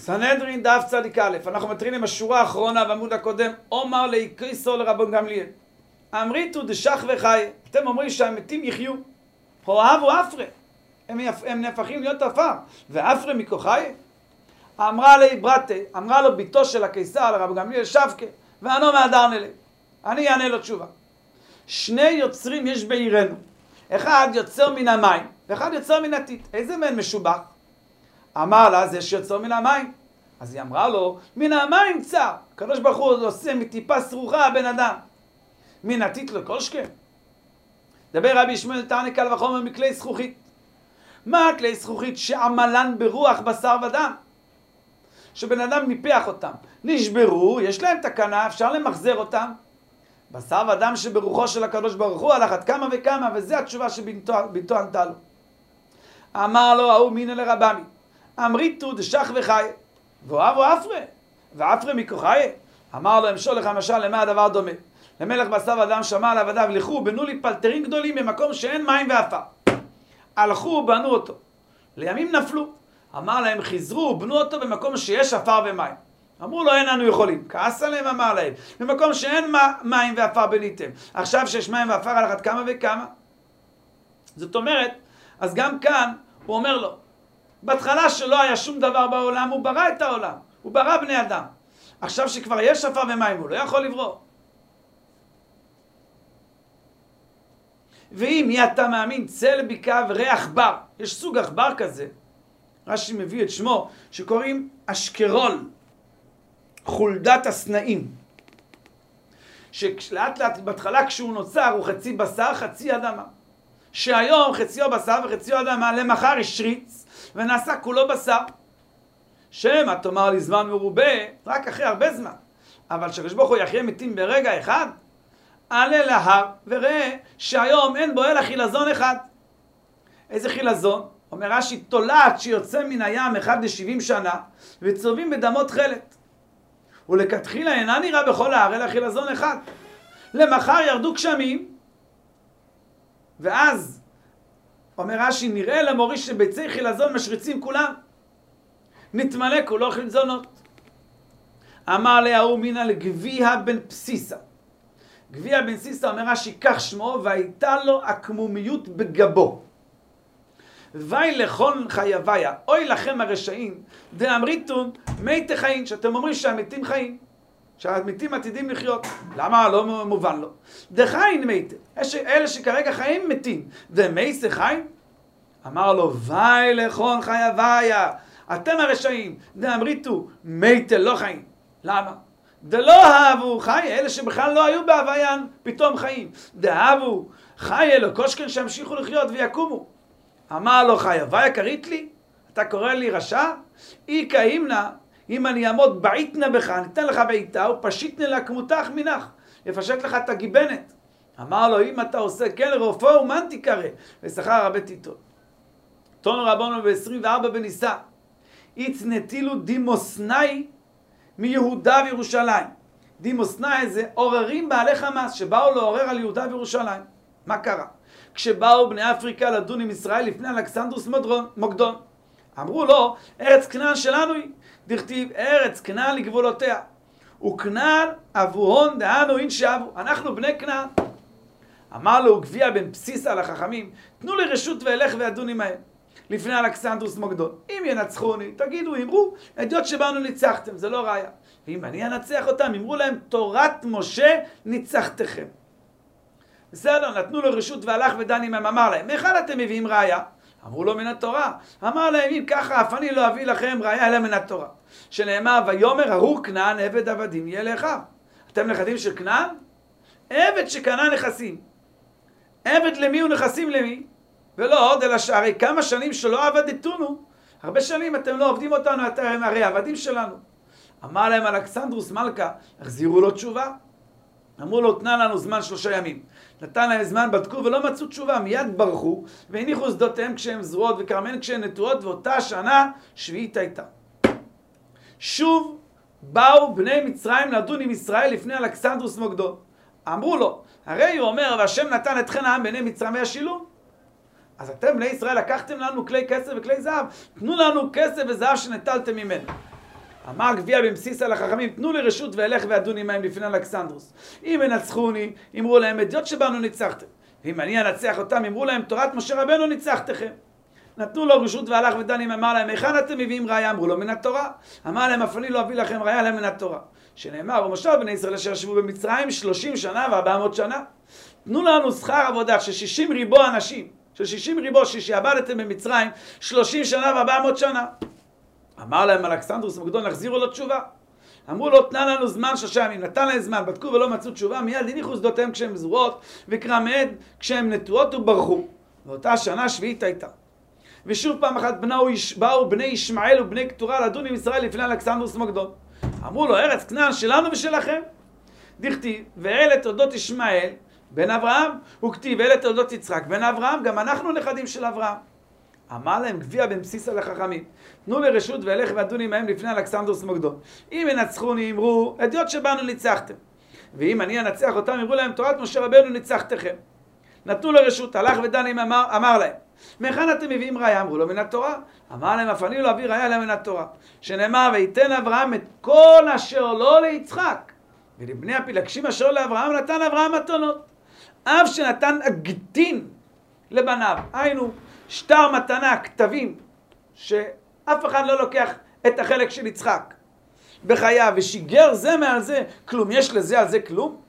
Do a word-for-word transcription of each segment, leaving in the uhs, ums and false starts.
סנהדרין דף צדיק א', אנחנו מתחילים עם השורה האחרונה בעמוד הקודם, אומר לאיקיסו לרבן גמליאל. אמריתו דשך וחי, אתם אומרים שהמתים יחיו, אוהבו אפרה, הם, יפ... הם נהפכים להיות עפר, ואפרה מכוחי? אמרה לי ברתה, אמרה לו ביתו של הקיסר לרבן גמליאל שבקה, ואנו מהדר נלה, אני אענה לו תשובה. שני יוצרים יש בעירנו, אחד יוצר מן המים, ואחד יוצר מן הטיט, איזה מן משובח? אמר לה, זה שיוצר מן המים. אז היא אמרה לו, מן המים צר. הקדוש ברוך הוא עושה מטיפה סרוחה הבן אדם. מן הטיט לא כל שכם. דבר רבי ישמעאל תענה קל וחומר מכלי זכוכית. מה כלי זכוכית? שעמלן ברוח בשר ודם. שבן אדם ניפח אותם. נשברו, יש להם תקנה, אפשר למחזר אותם. בשר ודם שברוחו של הקדוש ברוך הוא הלך עד כמה וכמה, וזה התשובה שביתו ענתה לו. אמר לו, ההוא מינא לרבמי. אמריתו דשך וחי, ואוהבו אפרה, ואפרה מכוחי. אמר לו, אמשול לך משל, למה הדבר דומה? למלך בשר ודם שמע על עבדיו, לכו, בנו לי פלטרים גדולים במקום שאין מים ועפר. הלכו, בנו אותו. לימים נפלו. אמר להם, חזרו, בנו אותו במקום שיש עפר ומים. אמרו לו, אין אנו יכולים. כעס עליהם, אמר להם, במקום שאין מים ועפר בניתם. עכשיו שיש מים ועפר על אחת כמה וכמה. זאת אומרת, אז גם כאן הוא אומר לו, בהתחלה שלא היה שום דבר בעולם, הוא ברא את העולם, הוא ברא בני אדם. עכשיו שכבר יש עפר ומים, הוא לא יכול לברוא. ואם מי אתה מאמין, צל בקע וריח בר, יש סוג עכבר כזה, רש"י מביא את שמו, שקוראים אשקרול, חולדת הסנאים, שלאט לאט בהתחלה כשהוא נוצר הוא חצי בשר, חצי אדמה. שהיום חציו בשר וחציו אדמה, למחר השריץ ונעשה כולו בשר. שמא תאמר לי זמן מרובה, רק אחרי הרבה זמן. אבל שהקדוש ברוך הוא יחיה מתים ברגע אחד, עלה להר וראה שהיום אין בו אלא חילזון אחד. איזה חילזון? אומר רש"י, תולעת שיוצא מן הים אחד לשבעים שנה וצורבים בדמות תכלת. ולכתחילה אינה נראה בכל ההר אלא חילזון אחד. למחר ירדו גשמים, ואז אומר רש"י, נראה למוריש שביצי חילזון משריצים כולם. נתמלא כולו חילזונות. אמר להוא מינא לגביע בן פסיסה. גביע בן פסיסה, אומר רש"י, כך שמו, והייתה לו עקמומיות בגבו. ואי לכון חייביה, אוי לכם הרשעים, דאמריתון מי תחיין, שאתם אומרים שהמתים חיים, שהמתים עתידים לחיות. למה? לא מובן לו. דחיין מית, אלה שכרגע חיים מתים. דמי זה חיים? אמר לו, ואי לכון חייביה, אתם הרשעים, דאמריתו מי לא חיים. למה? דלא אהבו חי, אלה שבכלל לא היו בהוויין, פתאום חיים. דאהבו חי אלו קושקן שהמשיכו לחיות ויקומו. אמר לו, חייביה קרית לי? אתה קורא לי רשע? אי כאימנה, אם אני אעמוד בעיתנה בך, ניתן לך בעיתה, ופשיטנה לה כמותך מנך, יפשט לך את הגיבנת. אמר לו, אם אתה עושה כן רופאו, מן תיקרא, ושכר הרבה תיתו. תון רבנו ב-עשרים וארבע בניסה, יצנתילו דימוסנאי מיהודה וירושלים. דימוסנאי זה עוררים בעלי חמאס, שבאו לעורר על יהודה וירושלים. מה קרה? כשבאו בני אפריקה לדון עם ישראל לפני אלכסנדרוס מוקדון, אמרו לו, ארץ כנען שלנו היא, דכתיב ארץ כנען לגבולותיה, וכנען אבוהון דהנו אין שאבו, אנחנו בני כנען. אמר לו גביע בן פסיסה לחכמים, תנו לי רשות ואלך ואדון עמהם לפני אלכסנדרוס מוקדון. אם ינצחוני, תגידו, אמרו, עדות שבאנו ניצחתם, זה לא ראיה. ואם אני אנצח אותם, אמרו להם, תורת משה ניצחתכם. בסדר, נתנו לו רשות והלך ודן עמהם, אמר להם, מאיכן אתם מביאים ראיה? אמרו לו, מן התורה. אמר להם, אם ככה, אף אני לא אביא לכם ראיה אלא מן התורה. שנאמר, ויאמר ארור כנען עבד עבדים יהיה לאחיו. אתם נכדים של כנען? עבד שקנה נכסים. עבד למי ונכסים למי? ולא עוד, אלא שהרי כמה שנים שלא עבדתונו, הרבה שנים אתם לא עובדים אותנו, אתם הרי עבדים שלנו. אמר להם אלכסנדרוס מלכה, החזירו לו תשובה. אמרו לו, תנה לנו זמן שלושה ימים. נתן להם זמן, בדקו ולא מצאו תשובה, מיד ברחו, והניחו שדותיהם כשהם זרועות וכרמן כשהן נטועות, ואותה שנה שביעית הייתה. שוב באו בני מצרים לדון עם ישראל לפני אלכסנדרוס מוקדון. אמרו לו, הרי הוא אומר, והשם נתן אתכן העם בני מצרים וישילו. אז אתם בני ישראל לקחתם לנו כלי כסף וכלי זהב, תנו לנו כסף וזהב שנטלתם ממנו. אמר גביע בן פסיסה לחכמים, תנו לי רשות ואלך ואדון עמהם לפני אלכסנדרוס. אם ינצחוני, אמרו להם, אדיוט שבנו ניצחתם. ואם אני אנצח אותם, אמרו להם, תורת משה רבנו ניצחתכם. נתנו לו רשות והלך ודן עמהם, אמר להם, היכן אתם מביאים ראיה? אמרו לו, מן התורה. אמר להם, אף אני לא אביא לכם ראיה, להם מן התורה. שנאמר, ומשה בני ישראל אשר ישבו במצרים שלושים שנה וארבע מאות שנה. תנו לנו שכר עבודה של שישים ריבו אנשים, של שישים ריבו ששעבדתם במצרים שלושים שנה וארבע מאות שנה. אמר להם אלכסנדרוס המוקדון, להחזירו לו תשובה. אמרו לו, תנה לנו זמן שלושה ימים. נתן להם זמן, בדקו ולא מצאו תשובה, מיד הניחו שדותיהם כשהם זרועות, וקרמיהן כשהם נטועות וברחו. ואותה שנה שביעית הייתה. ושוב פעם אחת בנאו, באו בני ישמעאל ובני קטורה לדון עם ישראל לפני אלכסנדרוס המוקדון. אמרו לו, ארץ כנען שלנו ושלכם. דכתיב, ואלה תולדות ישמעאל בן אברהם, וכתיב, ואלה תולדות יצחק בן אברהם, גם אנחנו נכדים של אברהם. אמר להם גביע בן פסיסה לחכמים, תנו לי רשות ואלך ואדון עמהם לפני אלכסנדרוס המוקדון. אם ינצחוני, אמרו, אדיוט שבנו ניצחתם. ואם אני אנצח אותם, אמרו להם, תורת משה רבנו ניצחתכם. נתנו לו רשות, הלך ודן עמהם, אמר, אמר להם, מהיכן אתם מביאים ראיה? אמרו לו, מן התורה. אמר להם, אף אני לא אביא ראיה להם מן התורה. שנאמר, ויתן אברהם את כל אשר לו ליצחק, ולבני הפילגשים אשר לאברהם נתן אברהם מתנות. אף שנתן הגטין לבניו, היינו שטר מתנה, כתבים, שאף אחד לא לוקח את החלק של יצחק בחייו, ושיגר זה מעל זה, כלום, יש לזה על זה כלום?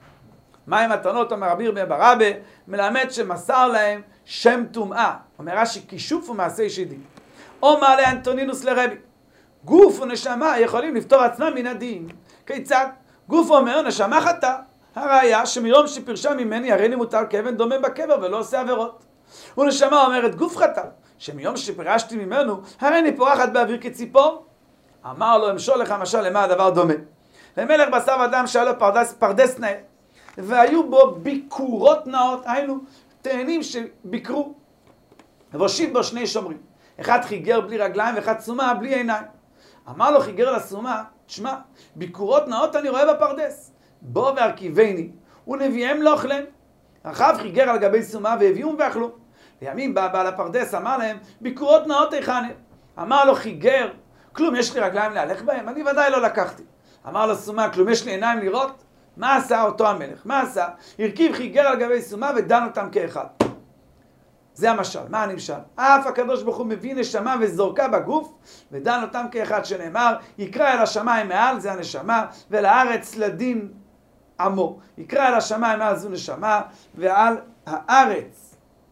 מה עם מתנות? אומר רבי ירמיה בר אבא, מלמד שמסר להם שם טומאה. אומר רש"י, כישוף ומעשה איש דין. או מעלה אנטונינוס לרבי, גוף ונשמה יכולים לפתור עצמם מן הדין. כיצד? גוף אומר, נשמה חטא. הראיה שמיום שפרשה ממני הרי לי מוטל כאבן דומם בקבר ולא עושה עבירות. ונשמה אומרת, גוף חטא, שמיום שפרשתי ממנו הרי אני פורחת באוויר כציפור. אמר לו, אמשול לך משל למה הדבר דומה. למלך בשר ודם שהיה לו פרדס, פרדס נאה, והיו בו ביקורות נאות, היינו תאנים שביקרו, והושיב בו שני שומרים, אחד חיגר בלי רגליים ואחד סומה בלי עיניים. אמר לו חיגר לסומה, תשמע, ביקורות נאות אני רואה בפרדס, בוא והרכיבני ונביאם לא אוכלם. רחב חיגר על גבי סומה והביאום ואכלו. לימים בא בעל הפרדס, אמר להם, ביקורות נאות היכן? אמר לו חיגר, כלום, יש לי רגליים להלך בהם? אני ודאי לא לקחתי. אמר לו סומה, כלום, יש לי עיניים לראות? מה עשה אותו המלך? מה עשה? הרכיב חיגר על גבי סומה ודן אותם כאחד. זה המשל. מה הנמשל? אף הקדוש ברוך הוא מביא נשמה וזורקה בגוף ודן אותם כאחד, שנאמר, יקרא אל השמיים מעל, זה הנשמה, ולארץ לדין עמו. יקרא אל השמיים מעל, זו נשמה, ועל הארץ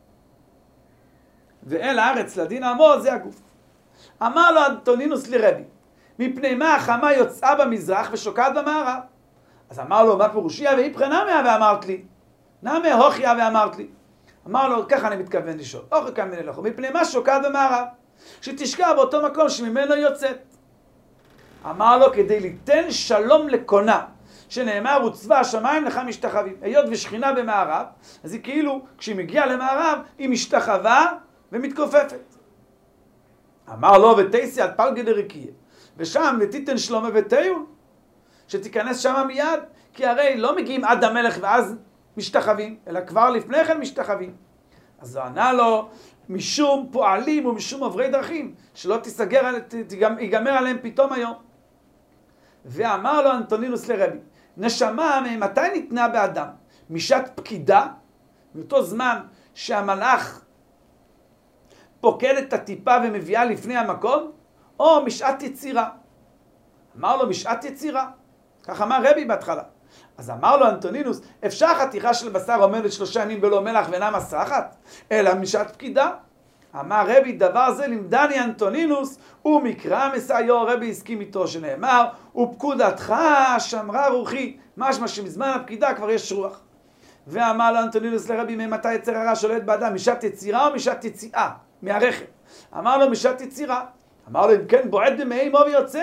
ואל הארץ לדין עמו, זה הגוף. אמר לו אנטונינוס לרבי, מפני מה החמה יוצאה במזרח ושוקעת במערב? אז אמר לו, מה פירושיה? ואיפכא נמיה ואמרת לי. נמיה הוכיה ואמרת לי. אמר לו, ככה אני מתכוון לשאול. אוכל כאן מנלכו, מפני מה שוקעת במערב? שתשקע באותו מקום שממנו יוצאת. אמר לו, כדי ליתן שלום לקונה, שנאמר, וצבא השמיים לך משתחווים. היות ושכינה במערב, אז היא כאילו, כשהיא מגיעה למערב, היא משתחווה ומתכופפת. אמר לו, ותייסי עד פלגי דרקייה. ושם ותיתן שלומה ותיון. שתיכנס שמה מיד, כי הרי לא מגיעים עד המלך ואז משתחווים, אלא כבר לפני כן משתחווים. אז הוא ענה לו, משום פועלים ומשום עוברי דרכים, שלא תיסגר, ייגמר עליהם פתאום היום. ואמר לו אנטונינוס לרבי, נשמה ממתי ניתנה באדם? משעת פקידה, באותו זמן שהמלאך פוקד את הטיפה ומביאה לפני המקום, או משעת יצירה? אמר לו, משעת יצירה. כך אמר רבי בהתחלה. אז אמר לו אנטונינוס, אפשר חתיכה של בשר עומדת שלושה ימים בלא מלח ואינה מסחת? אלא משעת פקידה. אמר רבי, דבר זה לימדני אנטונינוס, ומקרא מסעיו. רבי הסכים איתו שנאמר, ופקודתך שמרה רוחי. משמע שמזמן הפקידה כבר יש רוח. ואמר לו אנטונינוס לרבי, ממתי יצר הרע שולט באדם? משעת יצירה או משעת יציאה? מהרחם. אמר לו, משעת יצירה. אמר לו, אם כן בועט במעי מו ויוצא?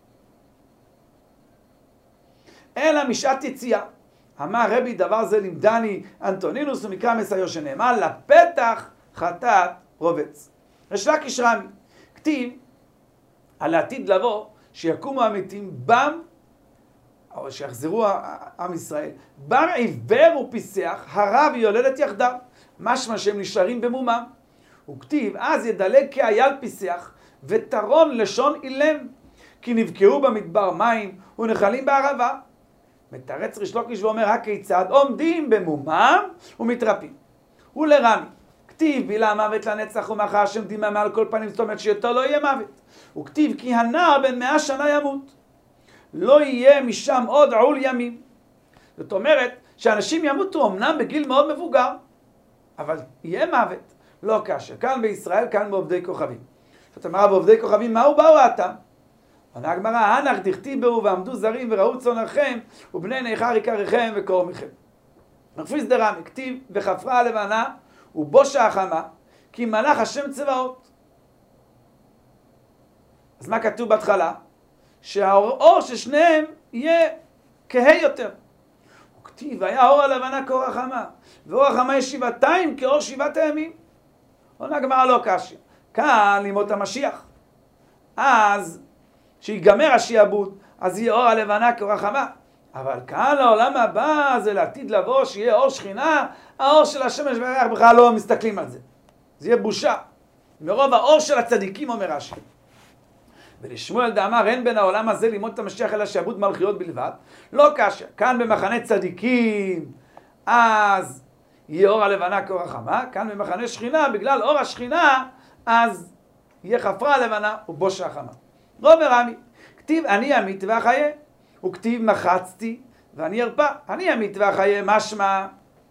אלא משעת יציאה. אמר רבי, דבר זה לימדני אנטונינוס, ומקרא מסעיו שנאמר, לפתח חטאת רובץ. ריש לקיש רמי, כתיב על העתיד לבוא שיקומו המתים בם, או שיחזרו עם ישראל, בם עיוור ופיסח, הרע ויולדת יחדיו, משמע שהם נשארים במומם. וכתיב, אז ידלג כאייל פיסח, וטרון לשון אילם, כי נבקעו במדבר מים ונחלים בערבה. מתרץ ריש לוקיש ואומר, הכיצד עומדים במומם ומתרפים. ולרמי, כתיב בילה מוות לנצח ומאחר השם דימה על כל פנים, זאת אומרת שיותר לא יהיה מוות. וכתיב כי הנער בן מאה שנה ימות. לא יהיה משם עוד עול ימים. זאת אומרת שאנשים ימותו אמנם בגיל מאוד מבוגר, אבל יהיה מוות. לא כאשר. כאן בישראל, כאן בעובדי כוכבים. זאת אומרת, בעובדי כוכבים, מהו באו עתה? עונה הגמרא, הנח דכתיב בהו ועמדו זרים וראו צאנכם ובני נכר עיקריכם וקורמיכם. מרפיס דרמי, כתיב וחפרה הלבנה ובושה החמה, כי מלאך השם צבאות. אז מה כתוב בהתחלה? שהאור של שניהם יהיה כהה יותר. וכתיב, היה אור הלבנה כאור החמה, ואור החמה יש שבעתיים כאור שבעת הימים. עונה הגמרא לא קשיא. כאן לימות המשיח. אז שיגמר השיעבוד, אז יהיה אור הלבנה כאור החמה. אבל כאן לעולם הבא זה לעתיד לבוא, שיהיה אור שכינה, האור של השמש והירח בכלל לא מסתכלים על זה. זה יהיה בושה. מרוב האור של הצדיקים, אומר רש"י. ולשמואל דאמר, אין בין העולם הזה לימוד את המשיח אלא שעבוד מלכיות בלבד. לא קשיא. כאן במחנה צדיקים, אז יהיה אור הלבנה כאור החמה. כאן במחנה שכינה, בגלל אור השכינה, אז יהיה חפרה הלבנה ובושה החמה. רוב ורמי, כתיב אני אמית ואחיה, וכתיב מחצתי ואני ארפא. אני אמית ואחיה, משמע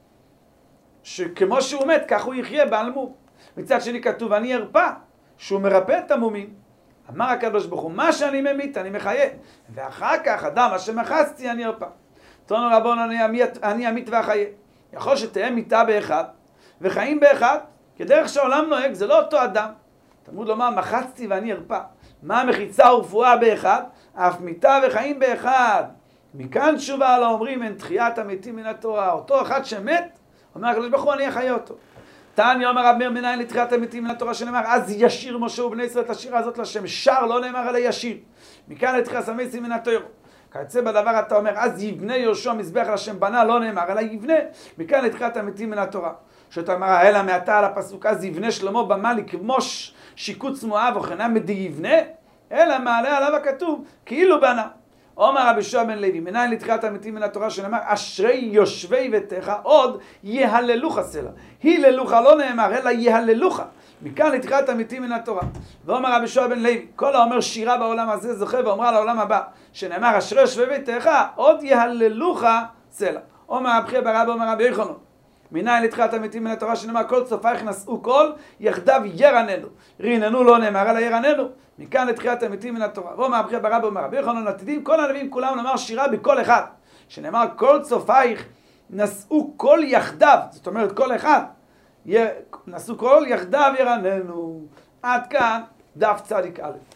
שכמו שהוא מת, כך הוא יחיה בעל מום. מצד שני כתוב אני ארפא, שהוא מרפא את המומים. אמר הקדוש ברוך הוא, מה שאני ממית אני מחיה, ואחר כך אדם אשר מחצתי אני ארפא. תנו רבון אני אמית ואחיה. יכול שתהיה מיתה באחד וחיים באחד, כדרך שהעולם נוהג, זה לא אותו אדם. תלמוד לומר מחצתי ואני ארפא. מה המחיצה ורפואה באחד? אף מיתה וחיים באחד. מכאן תשובה לא אומרים אין תחיית המתים מן התורה. אותו אחד שמת, אומר הקדוש ברוך הוא אני אחיה אותו. תניא אומר רב מאיר מנין לתחיית המתים מן התורה, שנאמר אז ישיר משה ובני ישראל את השירה הזאת לשם. שר לא נאמר אלא ישיר. מכאן לתחיית המתים מן התורה. כיוצא בדבר אתה אומר אז יבנה יהושע מזבח לשם, בנה לא נאמר אלא יבנה. מכאן לתחיית המתים מן התורה. שאתה אומר אלא מעתה על הפסוק אז יבנה שלמה במה לכמוש שיקוץ מואב וכנה מדי יבנה, אלא מעלה עליו הכתוב כאילו בנה. אומר רבי יהושע בן לוי, מנין לתחיית המתים מן התורה, שנאמר אשרי יושבי ביתך עוד יהללוך סלע. היללוך לא נאמר אלא יהללוך. מכאן לתחיית המתים מן התורה. ואומר רבי יהושע בן לוי, כל האומר שירה בעולם הזה זוכה ואומרה לעולם הבא, שנאמר אשרי יושבי ביתך עוד יהללוך סלע. אומר רבי חייא בר אבא אומר רבי יוחנן, מנין לתחיית המתים מן התורה, שנאמר כל צופייך נשאו קול יחדיו ירננו. ריננו לא נאמר אלא ירננו. מכאן לתחיית המתים מן התורה. ואומר רבי חייא בר אבא אומר רבי יוחנן, עתידים כל הנביאים כולם לומר שירה בקול אחד, שנאמר כל צופייך נשאו קול יחדיו, זאת אומרת כל אחד נשאו קול יחדיו ירננו. עד כאן דף צדיק א'.